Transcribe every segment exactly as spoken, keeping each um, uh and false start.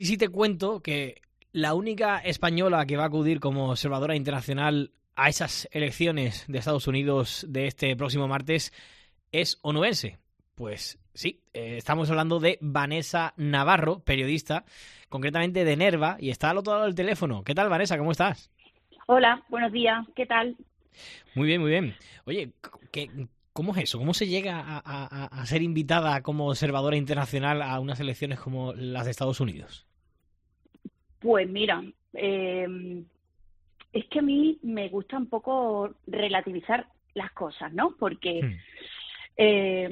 Y si te cuento que la única española que va a acudir como observadora internacional a esas elecciones de Estados Unidos de este próximo martes es onubense. Pues sí, eh, estamos hablando de Vanessa Navarro, periodista, concretamente de Nerva, y está al otro lado del teléfono. ¿Qué tal, Vanessa? ¿Cómo estás? Hola, buenos días, ¿qué tal? Muy bien, muy bien. Oye, ¿qué, ¿cómo es eso? ¿Cómo se llega a, a, a ser invitada como observadora internacional a unas elecciones como las de Estados Unidos? Pues mira, eh, es que a mí me gusta un poco relativizar las cosas, ¿no? Porque Hmm. eh,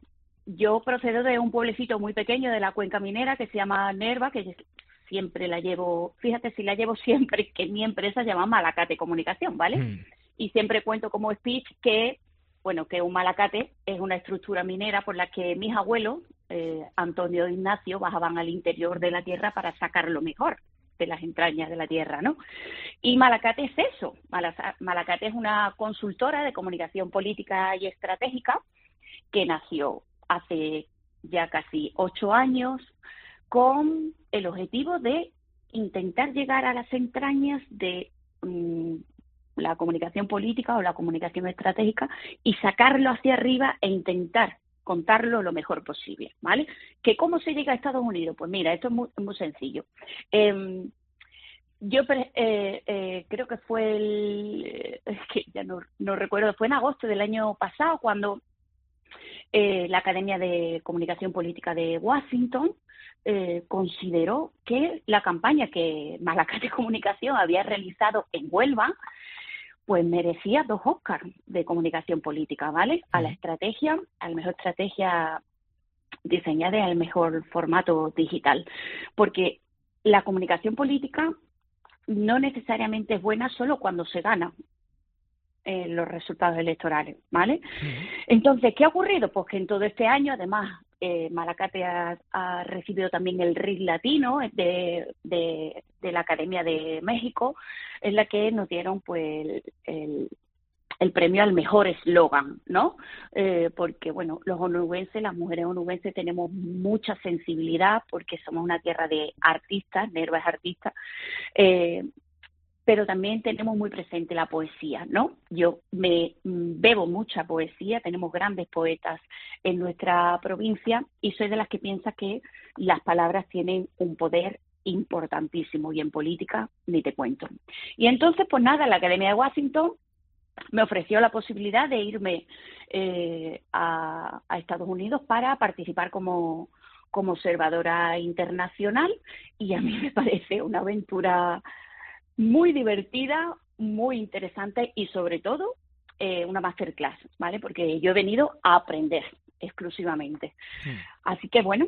yo procedo de un pueblecito muy pequeño de la cuenca minera que se llama Nerva, que siempre la llevo, fíjate si la llevo siempre, que mi empresa se llama Malacate Comunicación, ¿vale? Hmm. Y siempre cuento como speech que, bueno, que un malacate es una estructura minera por la que mis abuelos, eh, Antonio e Ignacio, bajaban al interior de la tierra para sacar lo mejor de las entrañas de la tierra, ¿no? Y Malacate es eso. Malacate es una consultora de comunicación política y estratégica que nació hace ya casi ocho años con el objetivo de intentar llegar a las entrañas de mmm, la comunicación política o la comunicación estratégica y sacarlo hacia arriba e intentar contarlo lo mejor posible, ¿vale? ¿Que cómo se llega a Estados Unidos? Pues mira, esto es muy, muy sencillo. Eh, yo eh, eh, creo que fue el, es que ya no, no recuerdo, fue en agosto del año pasado cuando eh, la Academia de Comunicación Política de Washington eh, consideró que la campaña que Malacate Comunicación había realizado en Huelva pues merecía dos Oscars de comunicación política, ¿vale? A la estrategia, a la mejor estrategia diseñada y al mejor formato digital. Porque la comunicación política no necesariamente es buena solo cuando se gana eh, los resultados electorales, ¿vale? Uh-huh. Entonces, ¿qué ha ocurrido? Pues que en todo este año, además, eh, Malacate ha, ha recibido también el R I S Latino de, de, de la Academia de México, en la que nos dieron pues el, el, el premio al mejor eslogan, ¿no? Eh, porque, bueno, los onubenses, las mujeres onubenses tenemos mucha sensibilidad porque somos una tierra de artistas, Nerva es artista, eh, pero también tenemos muy presente la poesía, ¿no? Yo me bebo mucha poesía, tenemos grandes poetas en nuestra provincia y soy de las que piensa que las palabras tienen un poder importantísimo y en política ni te cuento. Y entonces, pues nada, la Academia de Washington me ofreció la posibilidad de irme eh, a, a Estados Unidos para participar como, como observadora internacional y a mí me parece una aventura muy divertida, muy interesante y sobre todo eh, una masterclass, ¿vale? Porque yo he venido a aprender exclusivamente. Hmm. Así que bueno,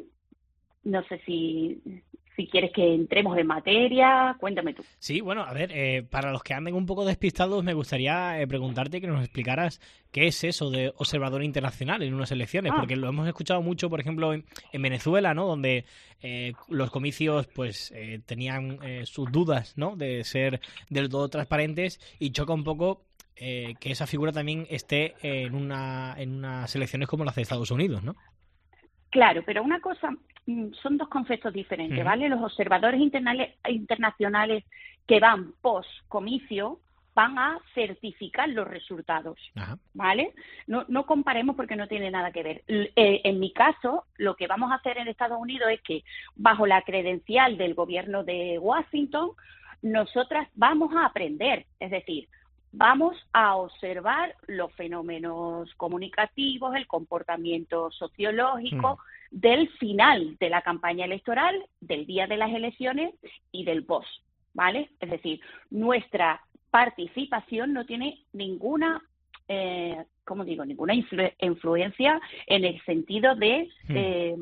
no sé si, si quieres que entremos en materia, cuéntame tú. Sí, bueno, a ver, eh, para los que anden un poco despistados, me gustaría eh, preguntarte que nos explicaras qué es eso de observador internacional en unas elecciones, Ah, porque lo hemos escuchado mucho, por ejemplo, en, en Venezuela, ¿no? Donde eh, los comicios, pues, eh, tenían eh, sus dudas, ¿no? De ser del todo transparentes y choca un poco eh, que esa figura también esté en una en unas elecciones como las de Estados Unidos, ¿no? claro, pero una cosa, son dos conceptos diferentes, Uh-huh. ¿vale? Los observadores internacionales que van post comicio van a certificar los resultados, Ajá. ¿vale? No, no comparemos porque no tiene nada que ver. Eh, en mi caso, lo que vamos a hacer en Estados Unidos es que, bajo la credencial del gobierno de Washington, nosotras vamos a aprender, es decir, vamos a observar los fenómenos comunicativos, el comportamiento sociológico Uh-huh. del final de la campaña electoral, del día de las elecciones y del post, ¿vale? Es decir, nuestra participación no tiene ninguna, eh, ¿cómo digo? Ninguna influ- influencia en el sentido de Uh-huh. eh,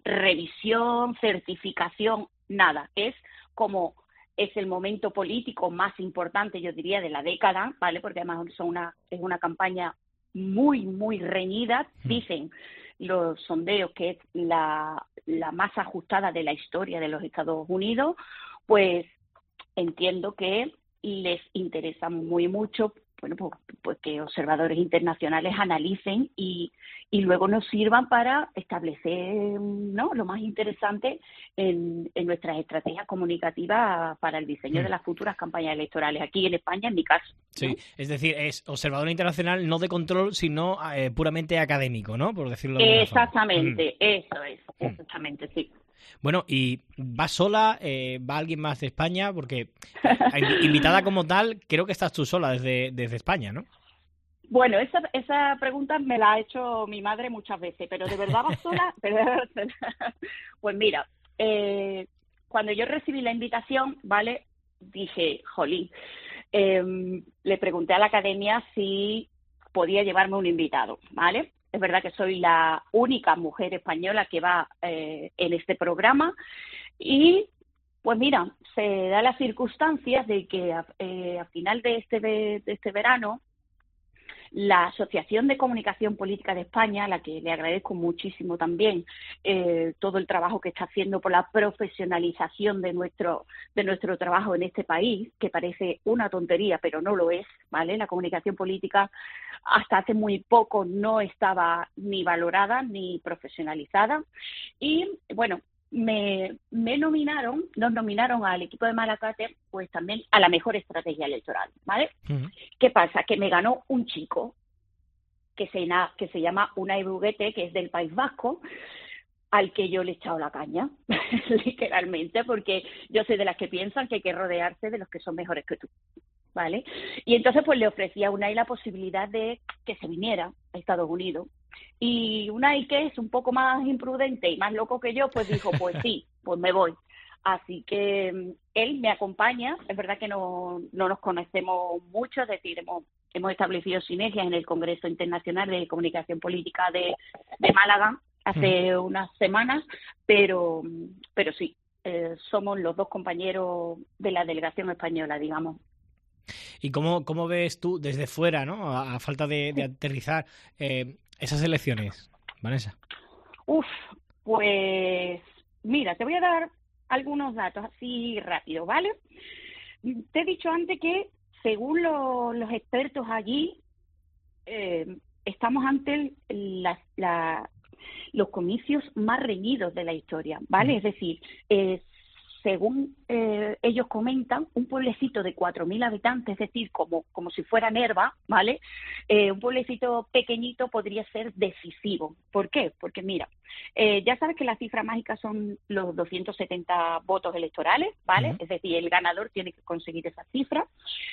revisión, certificación, nada. Es como es el momento político más importante, yo diría, de la década, ¿vale? Porque además son una, es una campaña muy, muy reñida. Dicen los sondeos que es la, la más ajustada de la historia de los Estados Unidos, pues entiendo que les interesa muy mucho bueno, pues, pues que observadores internacionales analicen y, y luego nos sirvan para establecer, ¿no?, lo más interesante en, en nuestras estrategias comunicativas para el diseño Hmm. de las futuras campañas electorales aquí en España, en mi caso, ¿no? Sí, es decir, es observador internacional no de control, sino eh, puramente académico, ¿no? Por decirlo de alguna forma. Exactamente, Hmm. eso es, Hmm. exactamente, sí. Bueno, ¿y va sola? Eh, ¿Va alguien más de España? Porque eh, invitada como tal, creo que estás tú sola desde, desde España, ¿no? Bueno, esa, esa pregunta me la ha hecho mi madre muchas veces, pero ¿de verdad vas sola? Pues mira, eh, cuando yo recibí la invitación, ¿vale? Dije, jolín, eh, le pregunté a la academia si podía llevarme un invitado, ¿vale? Es verdad que soy la única mujer española que va eh, en este programa y, pues mira, se da las circunstancias de que a, eh, a final de este, de este verano, la Asociación de Comunicación Política de España, a la que le agradezco muchísimo también eh, todo el trabajo que está haciendo por la profesionalización de nuestro de nuestro trabajo en este país, que parece una tontería, pero no lo es, ¿vale? La comunicación política hasta hace muy poco no estaba ni valorada ni profesionalizada. Y, bueno, me, me nominaron, nos nominaron al equipo de Malacate, pues también a la mejor estrategia electoral, ¿vale? Uh-huh. ¿Qué pasa? Que me ganó un chico que se, que se llama Unai Bruguete, que es del País Vasco, al que yo le he echado la caña, literalmente, porque yo soy de las que piensan que hay que rodearse de los que son mejores que tú, ¿vale? Y entonces pues le ofrecí a Unai la posibilidad de que se viniera a Estados Unidos. Y Unai, que es un poco más imprudente y más loco que yo, pues dijo, pues sí, pues me voy. Así que él me acompaña. Es verdad que no, no nos conocemos mucho, es decir, hemos, hemos establecido sinergias en el Congreso Internacional de Comunicación Política de, de Málaga hace mm. unas semanas, pero, pero sí, eh, somos los dos compañeros de la delegación española, digamos. ¿Y cómo, cómo ves tú desde fuera, ¿no? A, a falta de, de aterrizar, eh, esas elecciones, Vanessa? Uf, pues mira, te voy a dar algunos datos así rápido, ¿vale? Te he dicho antes que según lo, los expertos allí, eh, estamos ante la, la, los comicios más reñidos de la historia, ¿vale? Mm. Es decir, eh, según eh, ellos comentan, un pueblecito de cuatro mil habitantes, es decir, como, como si fuera Nerva, ¿vale? Eh, un pueblecito pequeñito podría ser decisivo. ¿Por qué? Porque mira, eh, ya sabes que la cifra mágica son los doscientos setenta votos electorales, ¿vale? Uh-huh. Es decir, el ganador tiene que conseguir esa cifra.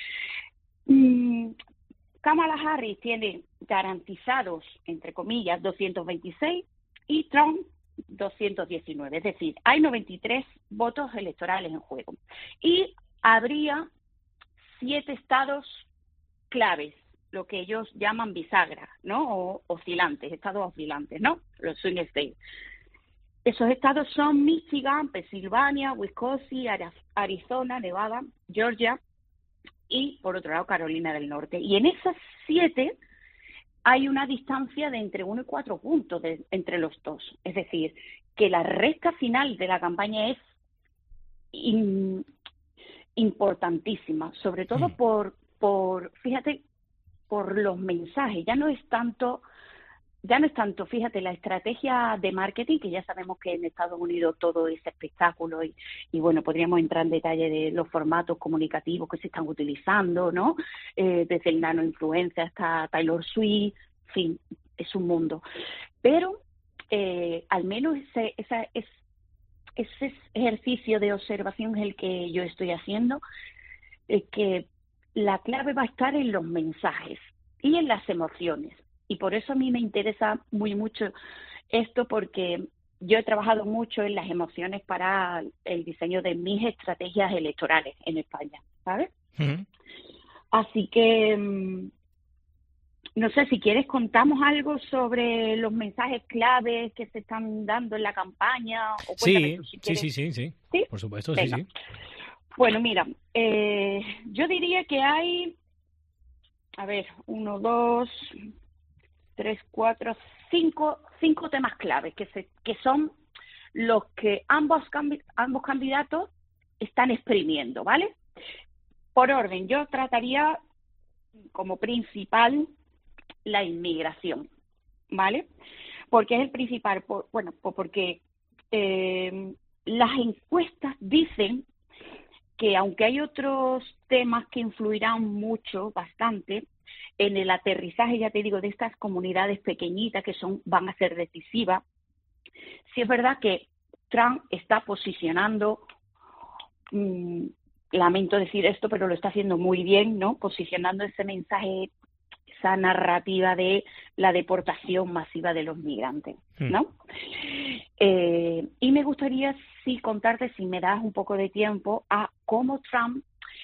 Mm, Kamala Harris tiene garantizados, entre comillas, doscientos veintiséis y Trump doscientos diecinueve, es decir, hay noventa y tres votos electorales en juego. Y habría siete estados claves, lo que ellos llaman bisagra, ¿no? O oscilantes, estados oscilantes, ¿no? Los swing states. Esos estados son Michigan, Pensilvania, Wisconsin, Arizona, Nevada, Georgia y, por otro lado, Carolina del Norte. Y en esas siete hay una distancia de entre uno y cuatro puntos de, entre los dos. Es decir, que la recta final de la campaña es in, importantísima, sobre todo mm. por, por, fíjate, por los mensajes. Ya no es tanto, ya no es tanto, fíjate, la estrategia de marketing, que ya sabemos que en Estados Unidos todo es espectáculo y, y bueno, podríamos entrar en detalle de los formatos comunicativos que se están utilizando, ¿no? Eh, desde el nano influencer hasta Taylor Swift, en fin, es un mundo. Pero eh, al menos ese, esa, es, ese ejercicio de observación es el que yo estoy haciendo, es que la clave va a estar en los mensajes y en las emociones. Y por eso a mí me interesa muy mucho esto, porque yo he trabajado mucho en las emociones para el diseño de mis estrategias electorales en España, ¿sabes? Uh-huh. Así que, no sé, si quieres contamos algo sobre los mensajes claves que se están dando en la campaña. O sí, tú, si sí, sí, sí, sí, sí, por supuesto, Venga. sí, sí. Bueno, mira, eh, yo diría que hay, a ver, uno, dos... tres, cuatro, cinco, cinco temas claves que se, que son los que ambos ambos candidatos están exprimiendo, ¿vale? Por orden, yo trataría como principal la inmigración, ¿vale? Porque es el principal, por, bueno, pues porque eh, las encuestas dicen que aunque hay otros temas que influirán mucho, bastante, en el aterrizaje, ya te digo, de estas comunidades pequeñitas que son van a ser decisivas, sí es verdad que Trump está posicionando, mmm, lamento decir esto, pero lo está haciendo muy bien, ¿no? Posicionando ese mensaje, esa narrativa de la deportación masiva de los migrantes, ¿no? Mm. Eh, y me gustaría, sí, contarte, si me das un poco de tiempo, a cómo Trump,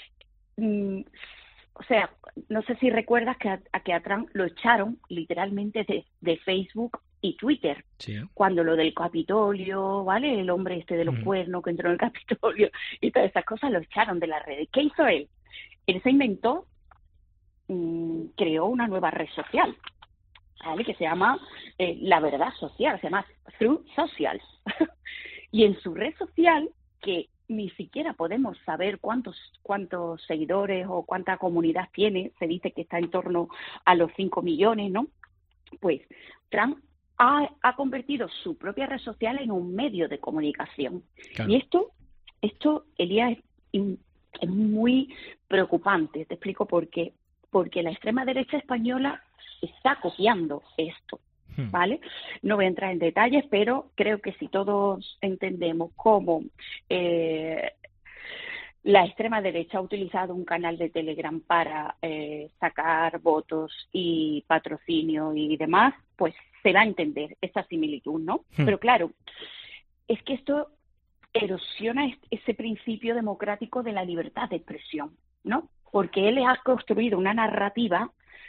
mmm, o sea, no sé si recuerdas que a, a que a Trump lo echaron literalmente de, de Facebook y Twitter, sí, ¿eh? Cuando lo del Capitolio, ¿vale? El hombre este de los mm. cuernos que entró en el Capitolio y todas esas cosas, lo echaron de las redes. ¿Qué hizo él? Él se inventó, mmm, creó una nueva red social, ¿vale? Que se llama eh, La Verdad Social, se llama Truth Social. Y en su red social, que ni siquiera podemos saber cuántos cuántos seguidores o cuánta comunidad tiene, se dice que está en torno a los cinco millones, ¿no? Pues Trump ha, ha convertido su propia red social en un medio de comunicación. Claro. Y esto, esto, Elías, es, es muy preocupante. Te explico por qué. Porque la extrema derecha española está copiando esto, ¿vale? No voy a entrar en detalles, pero creo que si todos entendemos cómo eh, la extrema derecha ha utilizado un canal de Telegram para eh, sacar votos y patrocinio y demás, pues se va a entender esa similitud, ¿no? Hmm. Pero claro, es que esto erosiona ese principio democrático de la libertad de expresión, ¿no? Porque él ha construido una narrativa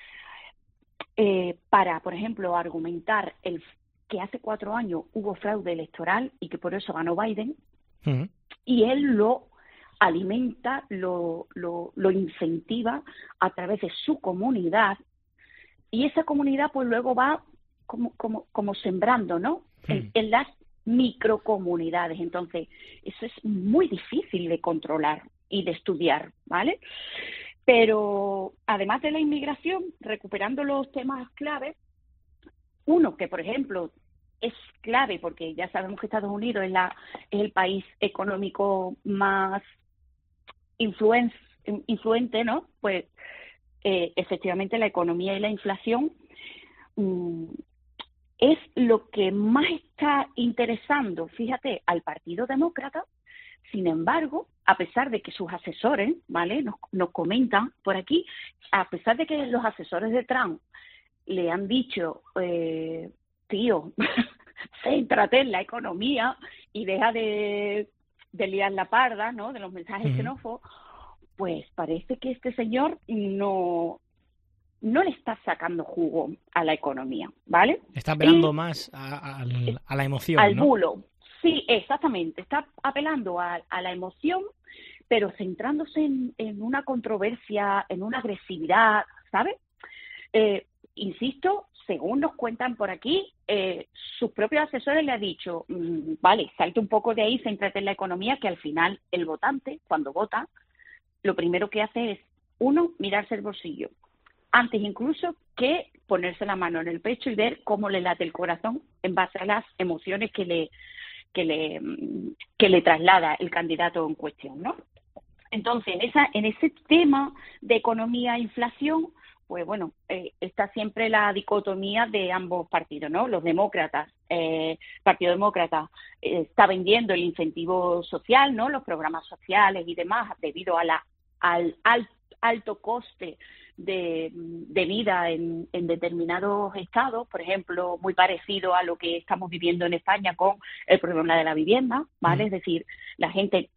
eh, para, por ejemplo, argumentar el que hace cuatro años hubo fraude electoral y que por eso ganó Biden, uh-huh. y él lo alimenta, lo, lo, lo incentiva a través de su comunidad, y esa comunidad pues luego va como, como, como sembrando, ¿no? Uh-huh. En, en las microcomunidades. Entonces, eso es muy difícil de controlar y de estudiar, ¿vale? Pero además de la inmigración, recuperando los temas claves, uno que, por ejemplo, es clave porque ya sabemos que Estados Unidos es, la, es el país económico más influen, influente, ¿no? Pues eh, efectivamente la economía y la inflación mmm, es lo que más está interesando, fíjate, al Partido Demócrata. Sin embargo, a pesar de que sus asesores, ¿vale?, nos, nos comentan por aquí, a pesar de que los asesores de Trump le han dicho, eh, tío, céntrate en la economía y deja de, de liar la parda, ¿no?, de los mensajes uh-huh. xenófobos, pues parece que este señor no, no le está sacando jugo a la economía, ¿vale? Está apelando y, más a, a, a la emoción, al ¿no? bulo. Sí, exactamente. Está apelando a, a la emoción, pero centrándose en, en una controversia, en una agresividad, ¿sabes? Eh, insisto, según nos cuentan por aquí, eh, sus propios asesores le han dicho, mmm, vale, salte un poco de ahí, céntrate en la economía, que al final el votante, cuando vota, lo primero que hace es, uno, mirarse el bolsillo, antes incluso que ponerse la mano en el pecho y ver cómo le late el corazón en base a las emociones que le que le que le traslada el candidato en cuestión, ¿no? Entonces, en esa en ese tema de economía e inflación, pues bueno, eh, está siempre la dicotomía de ambos partidos, ¿no? Los demócratas, eh, Partido Demócrata eh, está vendiendo el incentivo social, ¿no?, los programas sociales y demás, debido a la al, al alto coste de, de vida en, en determinados estados, por ejemplo, muy parecido a lo que estamos viviendo en España con el problema de la vivienda, ¿vale? Mm. Es decir, la gente,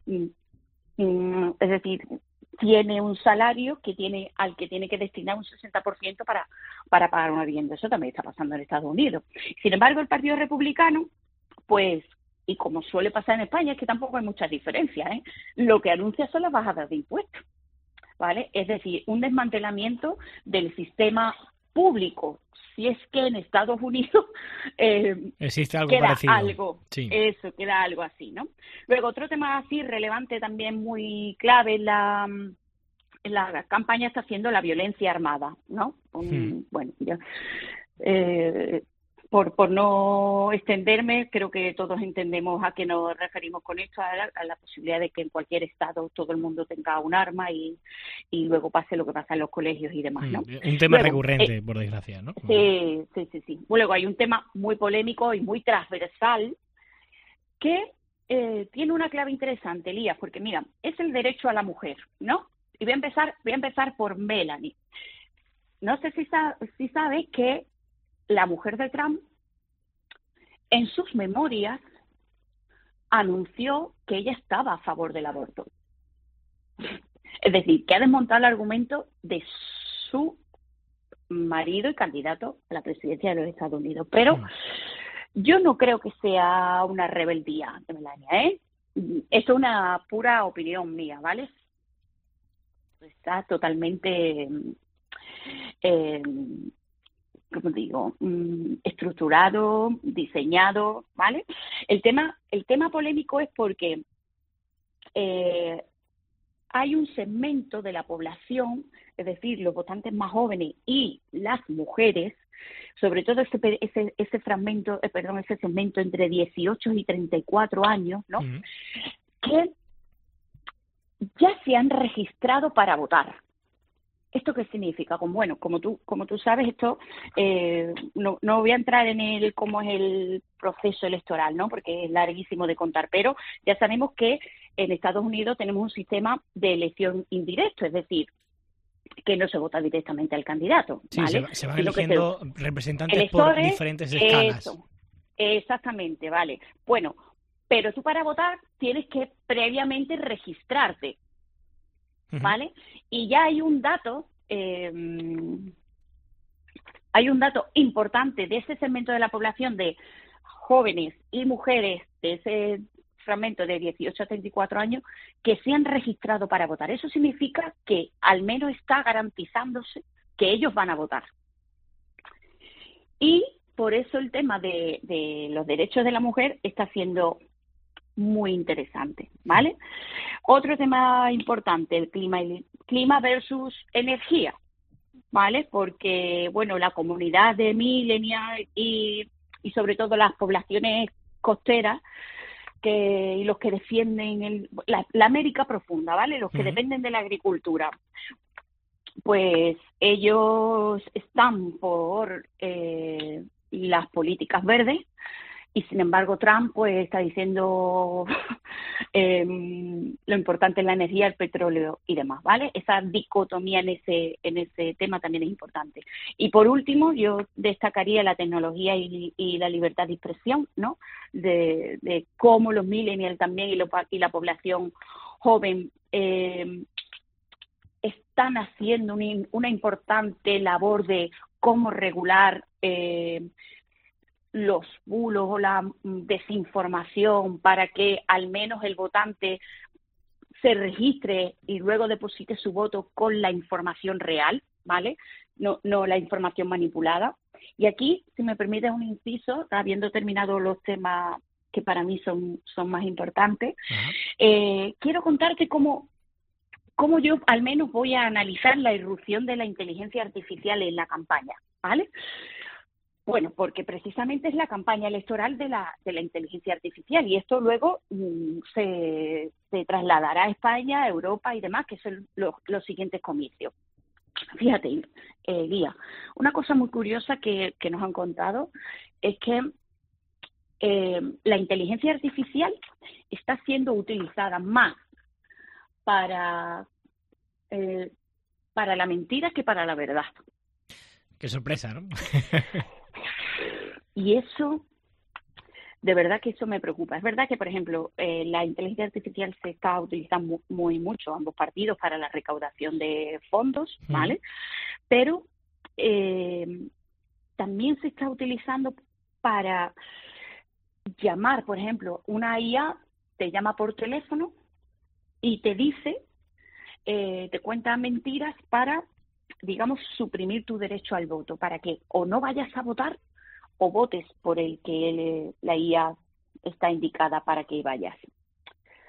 mm, es decir, tiene un salario que tiene al que tiene que destinar un sesenta por ciento para, para pagar una vivienda. Eso también está pasando en Estados Unidos. Sin embargo, el Partido Republicano, pues, y como suele pasar en España, es que tampoco hay muchas diferencias, ¿eh? Lo que anuncia son las bajadas de impuestos, ¿vale? Es decir, un desmantelamiento del sistema público. Si es que en Estados Unidos eh, existe algo queda parecido. algo, sí. eso, queda algo así, ¿no? Luego, otro tema así relevante también muy clave es la, la campaña está haciendo la violencia armada, ¿no? Un, Hmm. Bueno, ya, eh, por, por no extenderme, creo que todos entendemos a qué nos referimos con esto, a la, a la posibilidad de que en cualquier estado todo el mundo tenga un arma y, y luego pase lo que pasa en los colegios y demás, ¿no? Hmm. Un tema Luego, recurrente, eh, por desgracia, ¿no? sí, sí, sí, sí. Luego hay un tema muy polémico y muy transversal que eh, tiene una clave interesante, Elías, porque mira, es el derecho a la mujer, ¿no? Y voy a empezar, voy a empezar por Melanie. No sé si, sa si sabes que la mujer de Trump, en sus memorias, anunció que ella estaba a favor del aborto. Es decir, que ha desmontado el argumento de su marido y candidato a la presidencia de los Estados Unidos. Pero Hmm. yo no creo que sea una rebeldía de Melania, ¿eh? Esto es una pura opinión mía, ¿vale? Está totalmente, eh, ¿cómo digo? Estructurado, diseñado, ¿vale? El tema, el tema polémico es porque eh, hay un segmento de la población, es decir, los votantes más jóvenes y las mujeres, sobre todo ese ese, ese fragmento, eh, perdón, ese segmento entre dieciocho y treinta y cuatro años, ¿no? Mm. Que ya se han registrado para votar. ¿Esto qué significa? Como, bueno, como tú, como tú sabes, esto eh, no, no voy a entrar en el cómo es el proceso electoral, ¿no? Porque es larguísimo de contar, pero ya sabemos que en Estados Unidos tenemos un sistema de elección indirecto, es decir, que no se vota directamente al candidato, sí, ¿vale? se, se van Sino eligiendo se, representantes electores, por diferentes escalas. Eso, exactamente, vale. Bueno, pero tú para votar tienes que previamente registrarte, ¿vale? Uh-huh. Y ya hay un dato, eh, hay un dato importante de ese segmento de la población de jóvenes y mujeres de ese fragmento de dieciocho a treinta y cuatro años que se han registrado para votar. Eso significa que al menos está garantizándose que ellos van a votar. Y por eso el tema de, de los derechos de la mujer está siendo muy interesante, ¿vale? Otro tema importante, el clima, el clima versus energía, ¿vale? Porque, bueno, la comunidad de millennials y, y sobre todo las poblaciones costeras que, y los que defienden el, la, la América profunda, ¿vale? Los que uh-huh. dependen de la agricultura, pues ellos están por eh, las políticas verdes. Y sin embargo Trump pues está diciendo eh, lo importante es la energía, el petróleo y demás, ¿vale? Esa dicotomía en ese en ese tema también es importante. Y por último yo destacaría la tecnología y, y la libertad de expresión, ¿no? De, de cómo los millennials también y, lo, y la población joven eh, están haciendo una, una importante labor de cómo regular eh, los bulos o la desinformación para que al menos el votante se registre y luego deposite su voto con la información real, ¿vale? No, no la información manipulada. Y aquí, si me permites un inciso, habiendo terminado los temas que para mí son, son más importantes, uh-huh. eh, quiero contarte cómo, cómo yo al menos voy a analizar la irrupción de la inteligencia artificial en la campaña, ¿vale? Bueno, porque precisamente es la campaña electoral de la, de la inteligencia artificial y esto luego mmm, se, se trasladará a España, a Europa y demás, que son los, los siguientes comicios. Fíjate, eh, Guía, una cosa muy curiosa que, que nos han contado es que eh, la inteligencia artificial está siendo utilizada más para, eh, para la mentira que para la verdad. Qué sorpresa, ¿no? Y eso, de verdad que eso me preocupa. Es verdad que, por ejemplo, eh, la inteligencia artificial se está utilizando muy, muy mucho, ambos partidos, para la recaudación de fondos, ¿vale? Mm. Pero eh, también se está utilizando para llamar, por ejemplo, una I A te llama por teléfono y te dice, eh, te cuenta mentiras para, digamos, suprimir tu derecho al voto, para que o no vayas a votar o votes por el que le, la I A está indicada para que vayas.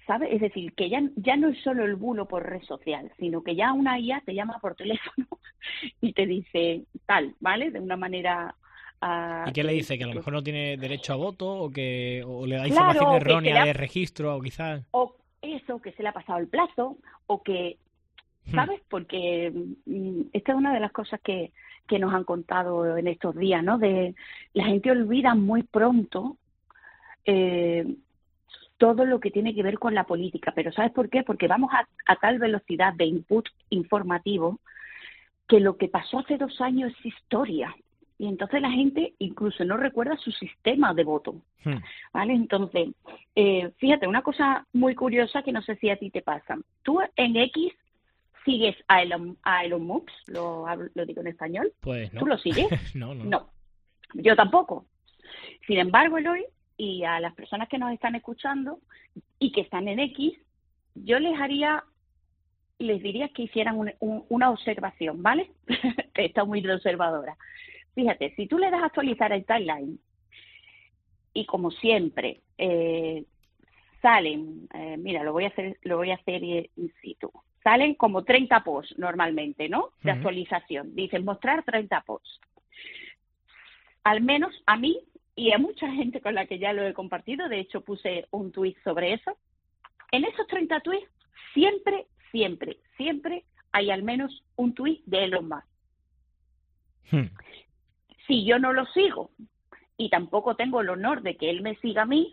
¿sabes? Es decir, que ya, ya no es solo el bulo por red social, sino que ya una I A te llama por teléfono y te dice tal, ¿vale? De una manera... Uh, ¿Y qué le dice? ¿Que a lo mejor no tiene derecho a voto o que o le da claro, información errónea ha, de registro o quizás... O eso, que se le ha pasado el plazo o que, ¿sabes? Porque mm, esta es una de las cosas que, que nos han contado en estos días, ¿no? De la gente olvida muy pronto eh, todo lo que tiene que ver con la política. Pero ¿sabes por qué? Porque vamos a, a tal velocidad de input informativo que lo que pasó hace dos años es historia. Y entonces la gente incluso no recuerda su sistema de voto, ¿vale? Entonces, eh, fíjate, una cosa muy curiosa que no sé si a ti te pasa. Tú en X sigues a Elon, a Elon Musk, lo, lo digo en español. Pues no. ¿Tú lo sigues? no, no. No, yo tampoco. Sin embargo, Eloy, y a las personas que nos están escuchando y que están en X, yo les haría... les diría que hicieran un, un, una observación, ¿vale? Que está muy observadora. Fíjate, si tú le das a actualizar el timeline y como siempre eh, salen, eh, mira, lo voy a hacer, lo voy a hacer in situ, salen como treinta posts normalmente, ¿no? De actualización. Dicen mostrar treinta posts. Al menos a mí y a mucha gente con la que ya lo he compartido, de hecho puse un tuit sobre eso. En esos treinta tweets siempre, siempre, siempre hay al menos un tuit de Elon Musk. Hmm. Si yo no lo sigo y tampoco tengo el honor de que él me siga a mí,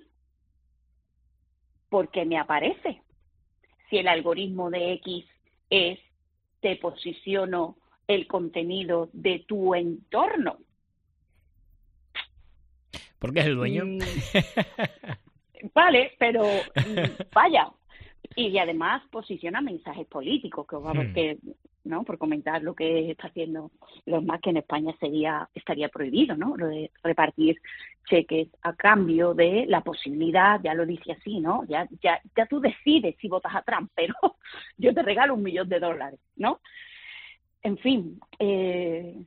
¿por qué me aparece? Si el algoritmo de X es te posiciono el contenido de tu entorno. ¿Porque es el dueño? Mm, vale, pero vaya. Y además posiciona mensajes políticos, que vamos hmm. que no por comentar lo que está haciendo los más, que en España sería estaría prohibido, ¿no? Lo de repartir cheques a cambio de la posibilidad, ya lo dice así, ¿no? Ya ya ya tú decides si votas a Trump, pero yo te regalo un millón de dólares, ¿no? En fin, eh,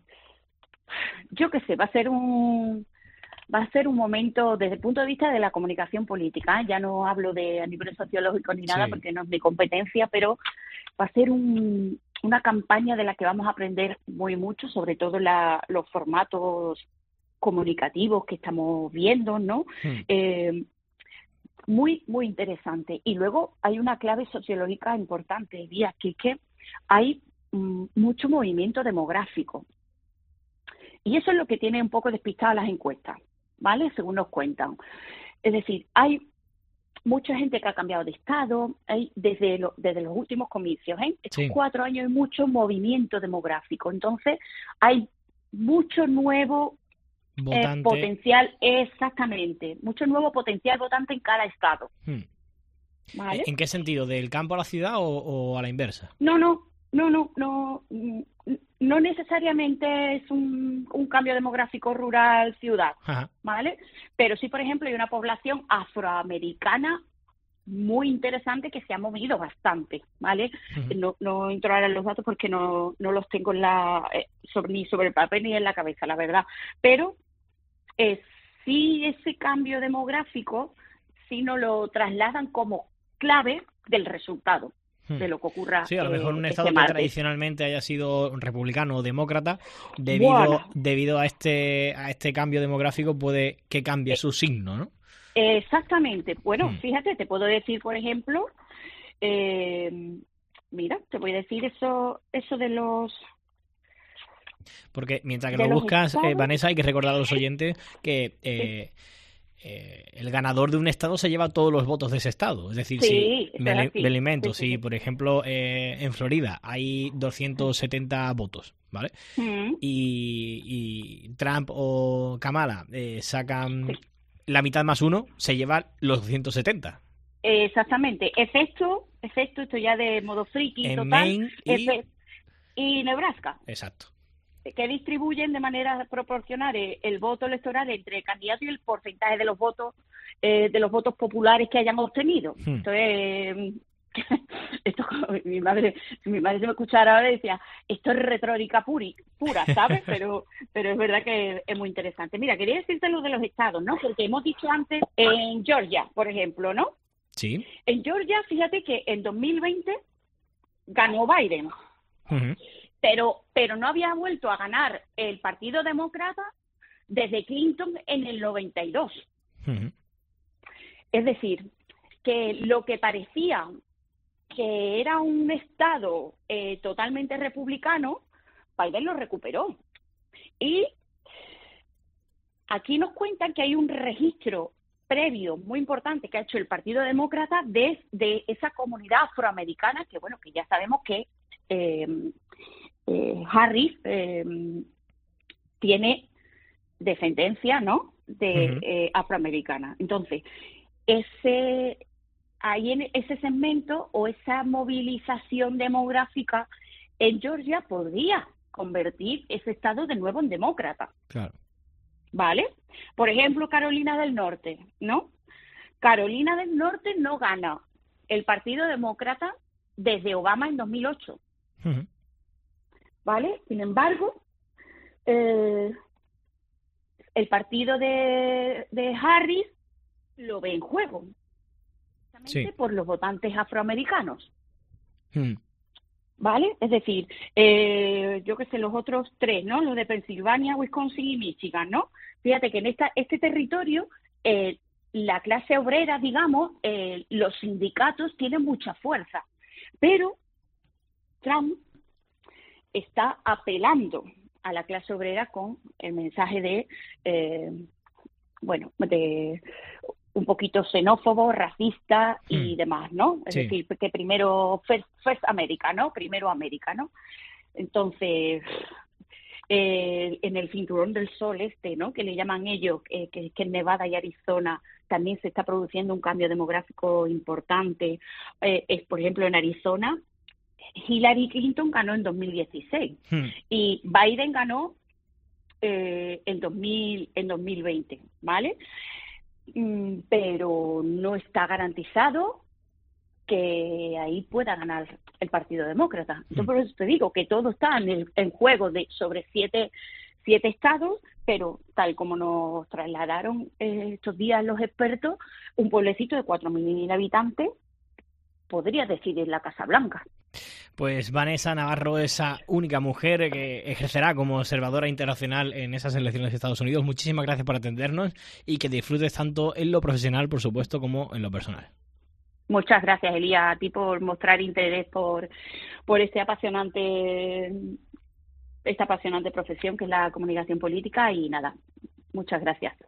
yo qué sé, va a ser un va a ser un momento desde el punto de vista de la comunicación política, ¿eh? Ya no hablo de a nivel sociológico ni nada, sí, porque no es mi competencia, pero va a ser un, una campaña de la que vamos a aprender muy mucho, sobre todo la, los formatos comunicativos que estamos viendo, ¿no? Hmm. Eh, muy, muy interesante. Y luego hay una clave sociológica importante, Díaz, que es que hay mm, mucho movimiento demográfico. Y eso es lo que tiene un poco despistadas las encuestas, ¿vale? Según nos cuentan. Es decir, hay mucha gente que ha cambiado de estado, hay desde, lo, desde los últimos comicios, ¿eh? Estos sí. cuatro años hay mucho movimiento demográfico. Entonces, hay mucho nuevo eh, potencial, exactamente, mucho nuevo potencial votante en cada estado. Hmm. ¿Vale? ¿En qué sentido? ¿Del campo a la ciudad o, o a la inversa? No, no, no, no, no. No necesariamente es un, un cambio demográfico rural-ciudad, ¿vale? Pero sí, por ejemplo, hay una población afroamericana muy interesante que se ha movido bastante, ¿vale? Uh-huh. No, no entro ahora en los datos porque no, no los tengo en la, eh, sobre, ni sobre el papel ni en la cabeza, la verdad. Pero eh, sí ese cambio demográfico sí nos lo trasladan como clave del resultado de lo que ocurra. Sí, a lo mejor eh, un estado este que martes. tradicionalmente haya sido republicano o demócrata, debido bueno. debido a este a este cambio demográfico puede que cambie eh, su signo, ¿no? Exactamente. Bueno, hmm. fíjate, te puedo decir, por ejemplo, eh, mira, te voy a decir eso eso de los... Porque mientras que lo buscas, eh, Vanessa, hay que recordar a los oyentes que... Eh, sí. Eh, el ganador de un estado se lleva todos los votos de ese estado. Es decir, sí, si me, me alimento, sí, sí, si sí. por ejemplo eh, en Florida hay doscientos setenta votos, ¿vale? Mm. Y, y Trump o Kamala eh, sacan sí. la mitad más uno, se llevan los doscientos setenta. Exactamente, excepto, excepto esto ya de modo friki en total, Maine y... y Nebraska. Exacto. Que distribuyen de manera proporcional el, el voto electoral entre candidatos y el porcentaje de los votos eh, de los votos populares que hayan obtenido. Hmm. Entonces, esto mi madre, si mi madre se me escuchara ahora decía, esto es retórica puri, pura, ¿sabes? Pero pero es verdad que es muy interesante. Mira, quería decirte lo de los estados, ¿no? Porque hemos dicho antes en Georgia, por ejemplo, ¿no? Sí. En Georgia, fíjate que en dos mil veinte ganó Biden, uh-huh. pero, pero no había vuelto a ganar el Partido Demócrata desde Clinton en el noventa y dos. Uh-huh. Es decir, que lo que parecía que era un estado eh, totalmente republicano, Biden lo recuperó. Y aquí nos cuentan que hay un registro previo muy importante que ha hecho el Partido Demócrata de, de esa comunidad afroamericana, que bueno, que ya sabemos que eh, eh, Harris eh, tiene descendencia, ¿no?, de uh-huh. eh, afroamericana. Entonces, ese ahí en ese segmento o esa movilización demográfica en Georgia podría convertir ese estado de nuevo en demócrata. Claro. ¿Vale? Por ejemplo, Carolina del Norte, ¿no? Carolina del Norte no gana el Partido Demócrata desde Obama en dos mil ocho. Uh-huh. ¿Vale? Sin embargo, eh, el partido de, de Harris lo ve en juego. Sí. Por los votantes afroamericanos. Hmm. ¿Vale? Es decir, eh, yo qué sé, los otros tres, ¿no? Los de Pensilvania, Wisconsin y Michigan, ¿no? Fíjate que en esta, este territorio, eh, la clase obrera, digamos, eh, los sindicatos tienen mucha fuerza. Pero Trump está apelando a la clase obrera con el mensaje de, eh, bueno, de un poquito xenófobo, racista y hmm. demás, ¿no? Es sí. decir, que primero, first, first America, ¿no? Primero América, ¿no? Entonces, eh, en el cinturón del sol este, ¿no?, que le llaman ellos, eh, que, que en Nevada y Arizona también se está produciendo un cambio demográfico importante. Eh, es, por ejemplo, en Arizona, Hillary Clinton ganó en dos mil dieciséis hmm. y Biden ganó eh, en, dos mil, en dos mil veinte, ¿vale? Pero no está garantizado que ahí pueda ganar el Partido Demócrata. Entonces, por eso te digo que todo está en, el, en juego de sobre siete, siete estados, pero tal como nos trasladaron eh, estos días los expertos, un pueblecito de cuatro mil habitantes podría decidir la Casa Blanca. Pues Vanessa Navarro, esa única mujer que ejercerá como observadora internacional en esas elecciones de Estados Unidos. Muchísimas gracias por atendernos y que disfrutes tanto en lo profesional, por supuesto, como en lo personal. Muchas gracias, Elías, a ti por mostrar interés por, por este apasionante, esta apasionante profesión que es la comunicación política y nada, muchas gracias.